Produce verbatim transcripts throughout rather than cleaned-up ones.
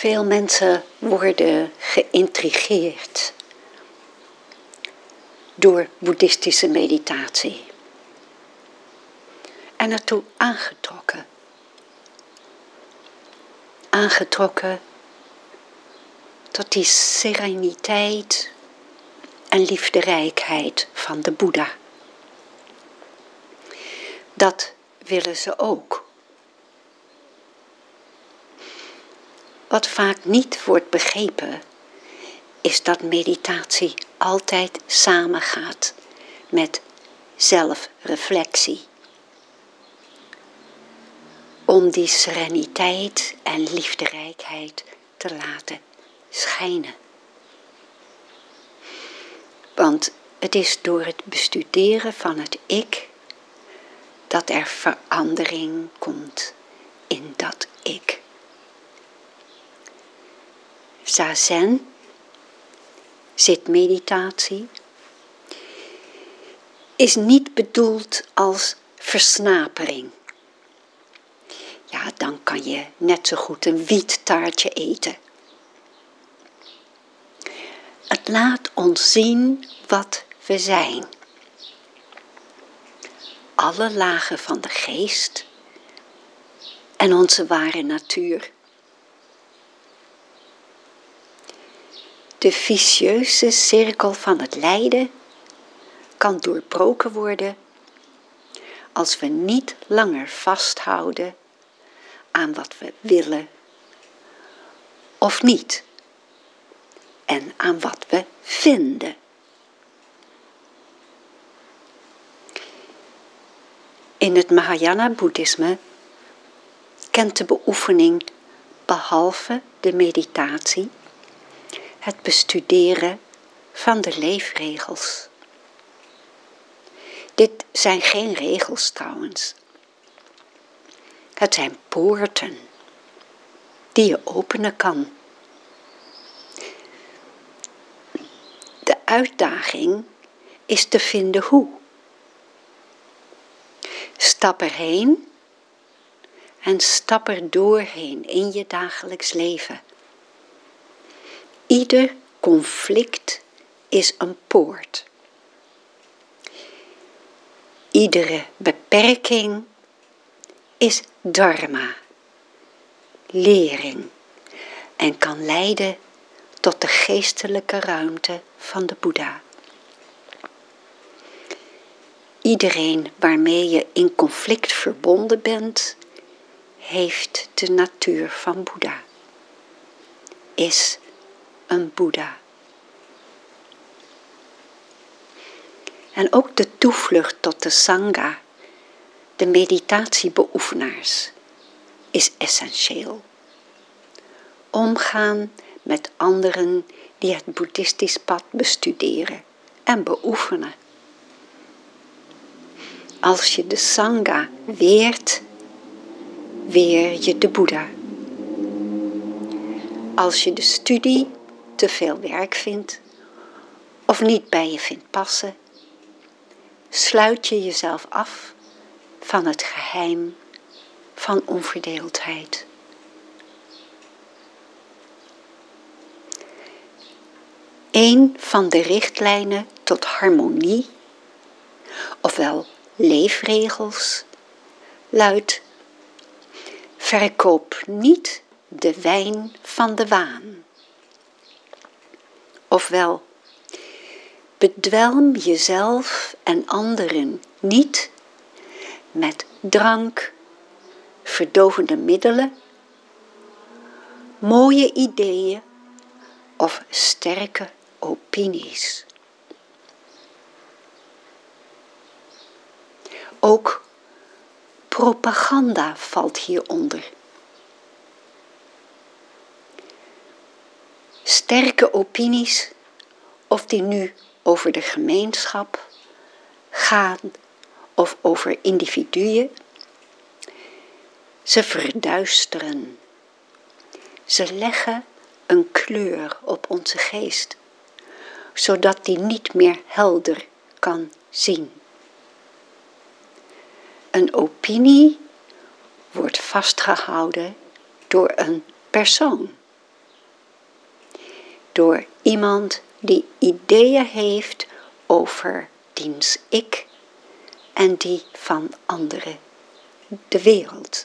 Veel mensen worden geïntrigeerd door boeddhistische meditatie en ertoe aangetrokken. Aangetrokken tot die sereniteit en liefderijkheid van de Boeddha. Dat willen ze ook. Wat vaak niet wordt begrepen, is dat meditatie altijd samengaat met zelfreflectie. Om die sereniteit en liefderijkheid te laten schijnen. Want het is door het bestuderen van het ik dat er verandering komt in dat ik. Zazen, zitmeditatie, is niet bedoeld als versnapering. Ja, dan kan je net zo goed een wiettaartje eten. Het laat ons zien wat we zijn. Alle lagen van de geest en onze ware natuur. De vicieuze cirkel van het lijden kan doorbroken worden als we niet langer vasthouden aan wat we willen of niet en aan wat we vinden. In het Mahayana-boeddhisme kent de beoefening behalve de meditatie het bestuderen van de leefregels. Dit zijn geen regels trouwens. Het zijn poorten die je openen kan. De uitdaging is te vinden hoe. Stap erheen en stap er doorheen in je dagelijks leven. Ieder conflict is een poort. Iedere beperking is dharma, lering, en kan leiden tot de geestelijke ruimte van de Boeddha. Iedereen waarmee je in conflict verbonden bent, heeft de natuur van Boeddha, is een Boeddha. En ook de toevlucht tot de Sangha, de meditatiebeoefenaars, is essentieel. Omgaan met anderen die het boeddhistisch pad bestuderen en beoefenen. Als je de Sangha weert, weer je de Boeddha. Als je de studie te veel werk vindt of niet bij je vindt passen, sluit je jezelf af van het geheim van onverdeeldheid. Een van de richtlijnen tot harmonie, ofwel leefregels, luidt: verkoop niet de wijn van de waan. Ofwel, bedwelm jezelf en anderen niet met drank, verdovende middelen, mooie ideeën of sterke opinies. Ook propaganda valt hieronder. Sterke opinies, of die nu over de gemeenschap gaan of over individuen, ze verduisteren. Ze leggen een kleur op onze geest, zodat die niet meer helder kan zien. Een opinie wordt vastgehouden door een persoon door iemand die ideeën heeft over diens ik en die van anderen, de wereld.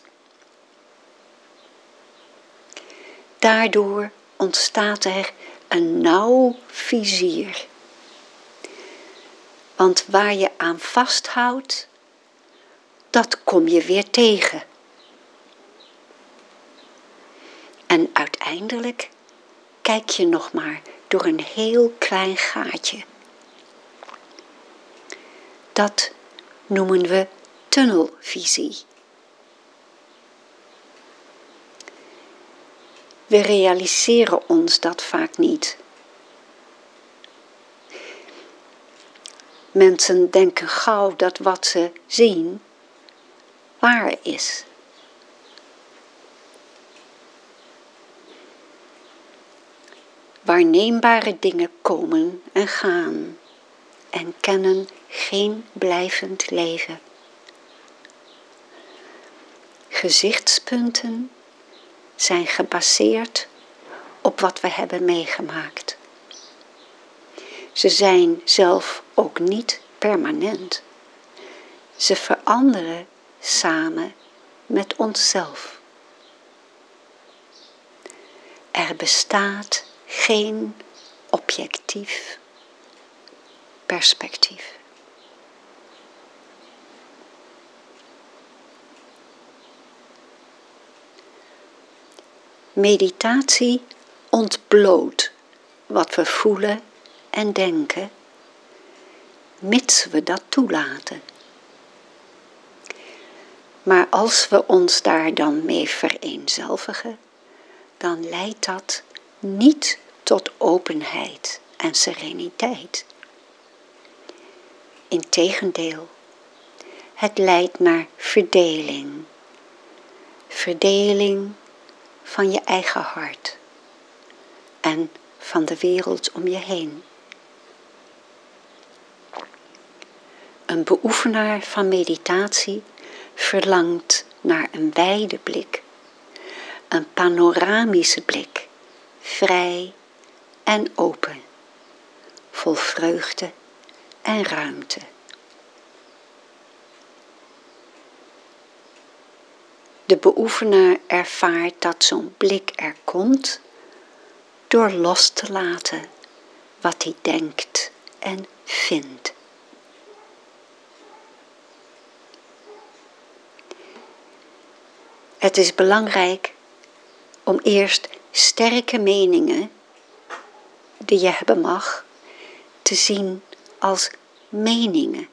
Daardoor ontstaat er een nauw vizier. Want waar je aan vasthoudt, dat kom je weer tegen. En uiteindelijk kijk je nog maar door een heel klein gaatje. Dat noemen we tunnelvisie. We realiseren ons dat vaak niet. Mensen denken gauw dat wat ze zien waar is. Waarneembare dingen komen en gaan en kennen geen blijvend leven. Gezichtspunten zijn gebaseerd op wat we hebben meegemaakt. Ze zijn zelf ook niet permanent. Ze veranderen samen met onszelf. Er bestaat geen objectief perspectief. Meditatie ontbloot wat we voelen en denken, mits we dat toelaten. Maar als we ons daar dan mee vereenzelvigen, dan leidt dat niet tot openheid en sereniteit. Integendeel, het leidt naar verdeling. Verdeling van je eigen hart en van de wereld om je heen. Een beoefenaar van meditatie verlangt naar een wijde blik, een panoramische blik, vrij en open, vol vreugde en ruimte. De beoefenaar ervaart dat zo'n blik er komt door los te laten wat hij denkt en vindt. Het is belangrijk om eerst sterke meningen, die je hebben mag, te zien als meningen.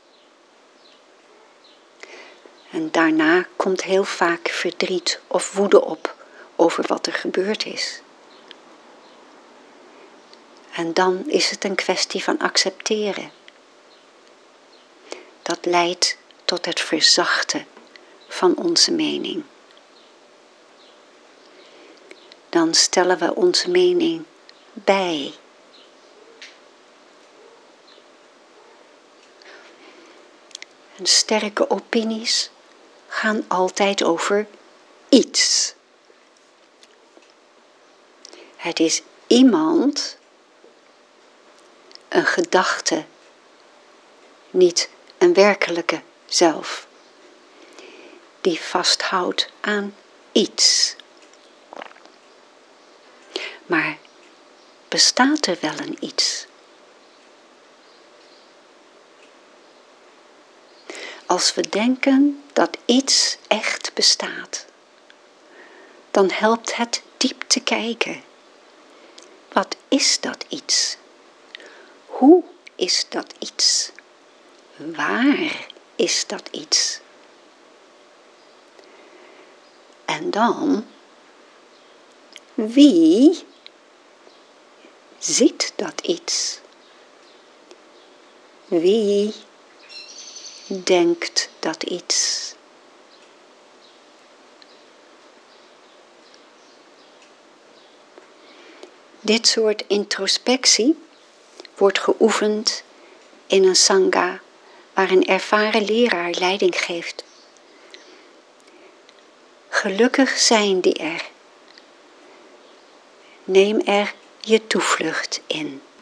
En daarna komt heel vaak verdriet of woede op over wat er gebeurd is. En dan is het een kwestie van accepteren. Dat leidt tot het verzachten van onze mening. Dan stellen we onze mening bij. En sterke opinies gaan altijd over iets. Het is iemand, een gedachte, niet een werkelijke zelf, die vasthoudt aan iets. Maar bestaat er wel een iets? Als we denken dat iets echt bestaat, dan helpt het diep te kijken. Wat is dat iets? Hoe is dat iets? Waar is dat iets? En dan, wie ziet dat iets? Wie denkt dat iets? Dit soort introspectie wordt geoefend in een sangha waar een ervaren leraar leiding geeft. Gelukkig zijn die er. Neem er je toevlucht in.